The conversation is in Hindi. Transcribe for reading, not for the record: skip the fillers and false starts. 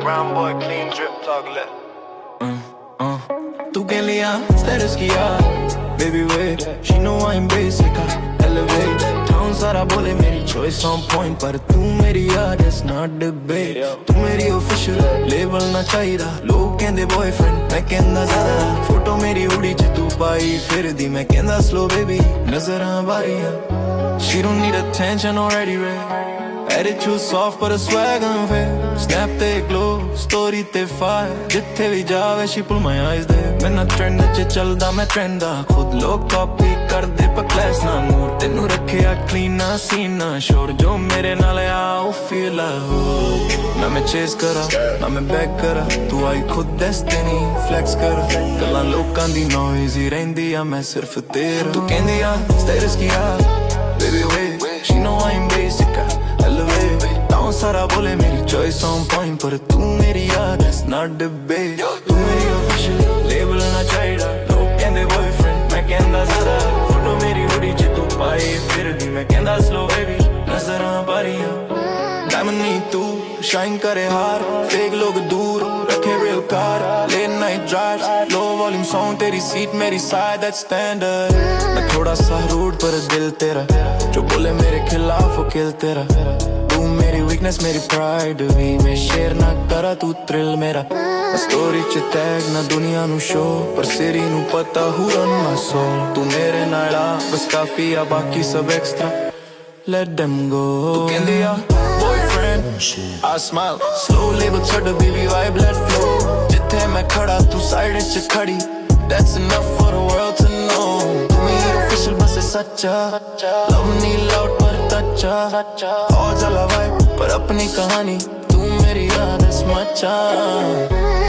Brown boy, clean drip, toggle it. तू कह लिया status किया baby wait, she know I'm basic, I elevate. Town सारा बोले मेरी choice on point, पर तू मेरी यार, it's not debate. तू मेरी official label ना चाहिदा, लोग कहंदे boyfriend, मैं कहंदा ज़रा. Photo मेरी हुडी च तू पाई फिर दी, मैं कहंदा slow baby, नज़रां बारियां. She don't need attention already, right? Attitude soft but a swag unfair. Snap they glow, story they fire. Jithe bhi jaave she pull my eyes there. Main na trend ch chalda main trend da, khud log copy kar de par class na mood. Tenu rakhiya clean na scene na shor, jo mere naal aao feel la ho. Na main chase kara, na main back kara, tu aayi khud destiny flex kara. Galan lokan di noisy rendi ya, main sirf tera. Tu kendi ya status kiya baby wait, she know I'm basic, elevate. Town सारा बोले मेरी choice on point, पर तू मेरी यार, that's not debate. तू मेरी official label ना चाहिदा, लोग कहंदे boyfriend, मैं कहंदा ज़रा. Photo मेरी हुडी च तू पाई फिर दी, मैं कहंदा slow baby, नज़रां बारियां. Diamond नहीं तू shine करे हार, fake लोग दूर रखे real car. Late night drives, low volume song, तेरी seat मेरी side, that's standard. मैं थोड़ा सा rude पर दिल तेरा, जो बोले मेरे खिलाफ वो kill तेरा. तू मेरी weakness मेरी pride भी, मैं share ना करा तू thrill मेरा. Story च tag ना दुनिया नू show, पर city नू पता who run my soul. तू मेरे नाल आ बस काफी आ, बाकी सब extra let them go. तू कहंदी आ boyfriend, I smile slow label छड़ baby vibe let flow. जिथे मैं खड़ा तू side च खड़ी, that's enough for the world to know. तू मेरी official बस है सच्चा, love नहीं loud पर toucha. और चला vibe पर अपनी कहानी, तू मेरी याद है सच्चा.